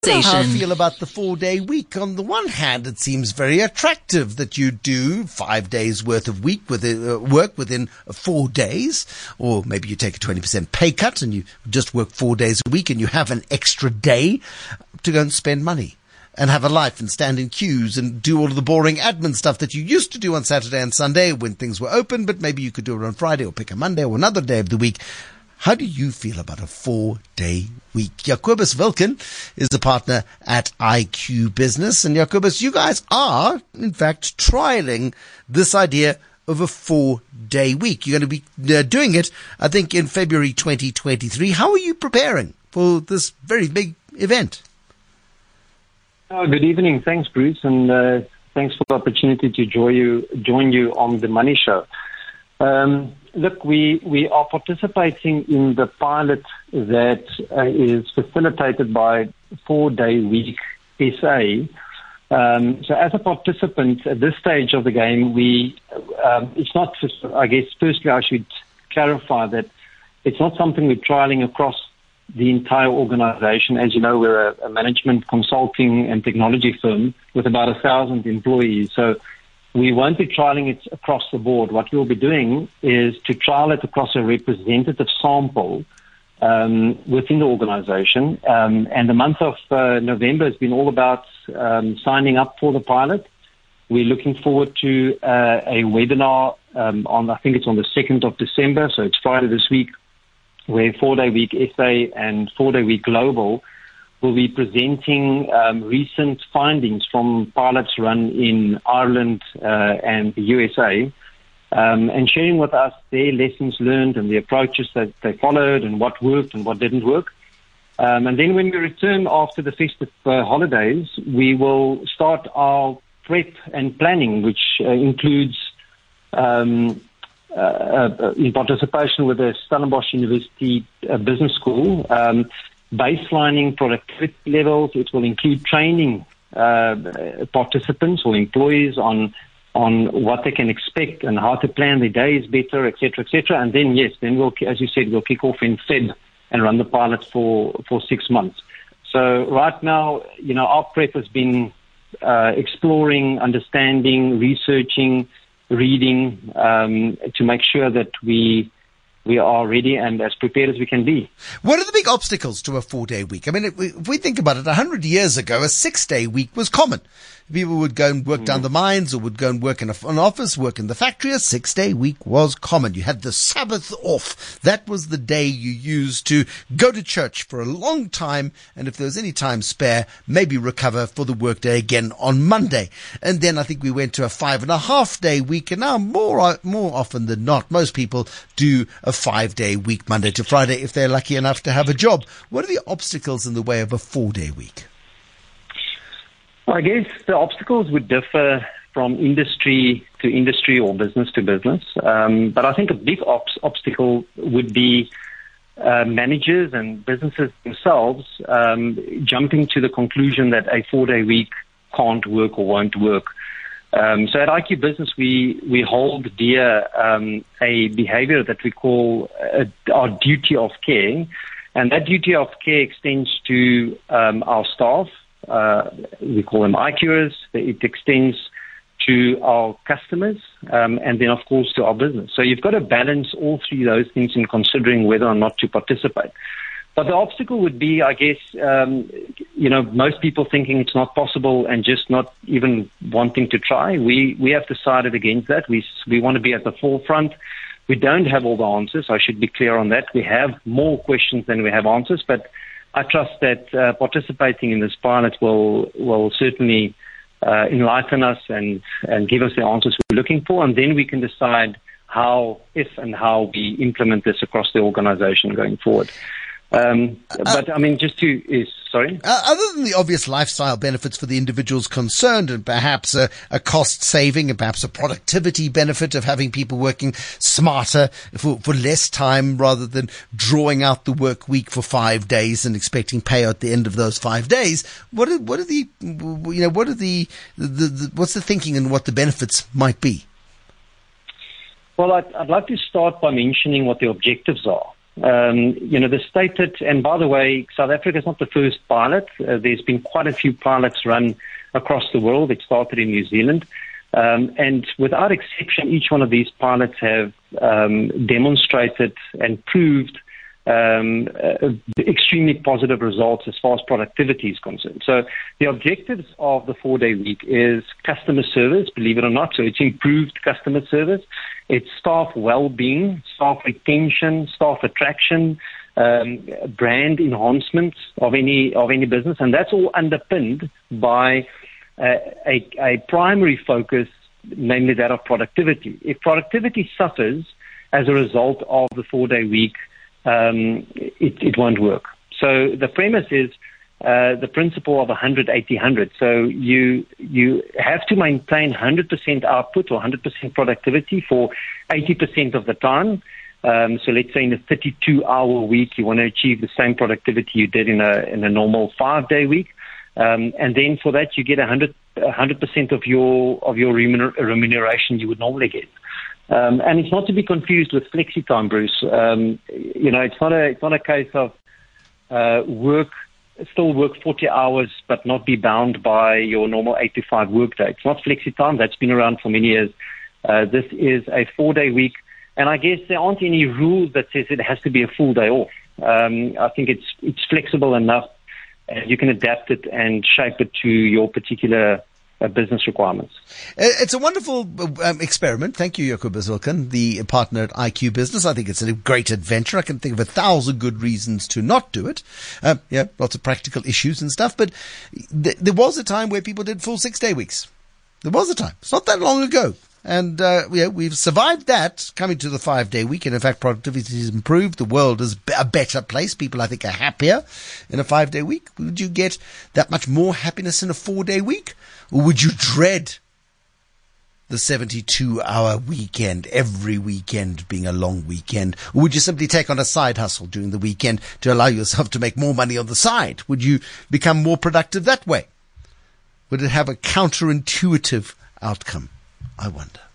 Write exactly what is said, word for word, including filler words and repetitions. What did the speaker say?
How I feel about the four-day week. On the one hand, it seems very attractive that you do five days worth of week within, uh, work within four days, or maybe you take a twenty percent pay cut and you just work four days a week and you have an extra day to go and spend money and have a life and stand in queues and do all of the boring admin stuff that you used to do on Saturday and Sunday when things were open, but maybe you could do it on Friday or pick a Monday or another day of the week. How do you feel about a four-day week? Jacobus Wilken is a partner at I Q Business. And Jacobus, you guys are, in fact, trialing this idea of a four-day week. You're going to be uh, doing it, I think, in February twenty twenty-three. How are you preparing for this very big event? Oh, good evening. Thanks, Bruce. And uh, thanks for the opportunity to join you, join you on the Money Show. Um, Look, we, we are participating in the pilot that uh, is facilitated by Four Day Week S A. Um, so as a participant at this stage of the game, we um, it's not, I guess, firstly I should clarify that it's not something we're trialing across the entire organization. As you know, we're a, a management consulting and technology firm with about a thousand employees. So we won't be trialing it across the board. What we'll be doing is to trial it across a representative sample um, within the organization. Um, and the month of uh, November has been all about um, signing up for the pilot. We're looking forward to uh, a webinar um, on, I think it's on the second of December, so it's Friday this week, where Four Day Week S A and Four Day Week Global will be presenting um, recent findings from pilots run in Ireland uh, and the U S A, um, and sharing with us their lessons learned and the approaches that they followed and what worked and what didn't work. Um, and then when we return after the festive uh, holidays, we will start our prep and planning, which uh, includes um, uh, uh, in participation with the Stellenbosch University uh, Business School, um, baselining productivity levels. It will include training uh, participants or employees on on what they can expect and how to plan their days better, et cetera, et cetera. And then, yes, then we'll, as you said, we'll kick off in Feb and run the pilot for, for six months. So right now, you know, our prep has been uh, exploring, understanding, researching, reading um, to make sure that we we are ready and as prepared as we can be. What are the big obstacles to a four-day week? I mean, if we, if we think about it, a hundred years ago, a six-day week was common. People would go and work mm. down the mines or would go and work in a, an office, work in the factory. A six-day week was common. You had the Sabbath off. That was the day you used to go to church for a long time, and if there was any time spare, maybe recover for the workday again on Monday. And then I think we went to a five-and-a-half-day week, and now more more often than not, most people do a five-day week, Monday to Friday, if they're lucky enough to have a job. What are the obstacles in the way of a four-day week? I guess the obstacles would differ from industry to industry or business to business. Um, but I think a big ob- obstacle would be uh, managers and businesses themselves um, jumping to the conclusion that a four-day week can't work or won't work. Um, so at I Q Business, we, we hold dear um, a behavior that we call uh, our duty of care. And that duty of care extends to um, our staff. Uh, we call them I Qers. It extends to our customers, um, and then, of course, to our business. So you've got to balance all three of those things in considering whether or not to participate. But the obstacle would be, I guess, um, you know, most people thinking it's not possible and just not even wanting to try. We we have decided against that. We we want to be at the forefront. We don't have all the answers. I should be clear on that. We have more questions than we have answers, but I trust that uh, participating in this pilot will will certainly uh, enlighten us and, and give us the answers we're looking for, and then we can decide how, if and how we implement this across the organization going forward. Um, but, I mean, just to, is, sorry? Uh, other than the obvious lifestyle benefits for the individuals concerned and perhaps a, a cost saving and perhaps a productivity benefit of having people working smarter for, for less time rather than drawing out the work week for five days and expecting pay at the end of those five days, what are, what are the, you know, what are the, the, the what's the thinking and what the benefits might be? Well, I'd, I'd like to start by mentioning what the objectives are. Um, you know, the stated, and by the way, South Africa is not the first pilot. Uh, there's been quite a few pilots run across the world. It started in New Zealand. Um, and without exception, each one of these pilots have um, demonstrated and proved um, uh, extremely positive results as far as productivity is concerned. So the objectives of the four-day week is customer service, believe it or not. So it's improved customer service. It's staff well-being, staff retention, staff attraction, um, brand enhancement of any of any business, and that's all underpinned by uh, a, a primary focus, namely that of productivity. If productivity suffers as a result of the four-day week, um, it, it won't work. So the premise is uh, the principle of one hundred eighty one hundred. So you you have to maintain one hundred percent output or one hundred percent productivity for eighty percent of the time. Um, so let's say in a thirty-two hour week, you want to achieve the same productivity you did in a in a normal five-day week. Um, and then for that, you get one hundred percent of your of your remuner- remuneration you would normally get. Um, and it's not to be confused with flexi time, Bruce. Um, you know, it's not a it's not a case of uh, work still work forty hours but not be bound by your normal eight to five work day. It's not flexi time. That's been around for many years. Uh, this is a four-day week. And I guess there aren't any rules that says it has to be a full day off. Um, I think it's it's flexible enough. And you can adapt it and shape it to your particular uh, business requirements. It's a wonderful um, experiment. Thank you, Jaco Bezwilken, the partner at I Q Business. I think it's a great adventure. I can think of a thousand good reasons to not do it. Um, yeah, lots of practical issues and stuff. But th- there was a time where people did full six-day weeks. There was a time. It's not that long ago. And uh, yeah, we've survived that, coming to the five-day week, and in fact, productivity has improved. The world is a better place. People, I think, are happier in a five-day week. Would you get that much more happiness in a four-day week? Or would you dread the seventy-two hour weekend, every weekend being a long weekend? Or would you simply take on a side hustle during the weekend to allow yourself to make more money on the side? Would you become more productive that way? Would it have a counterintuitive outcome? I wonder.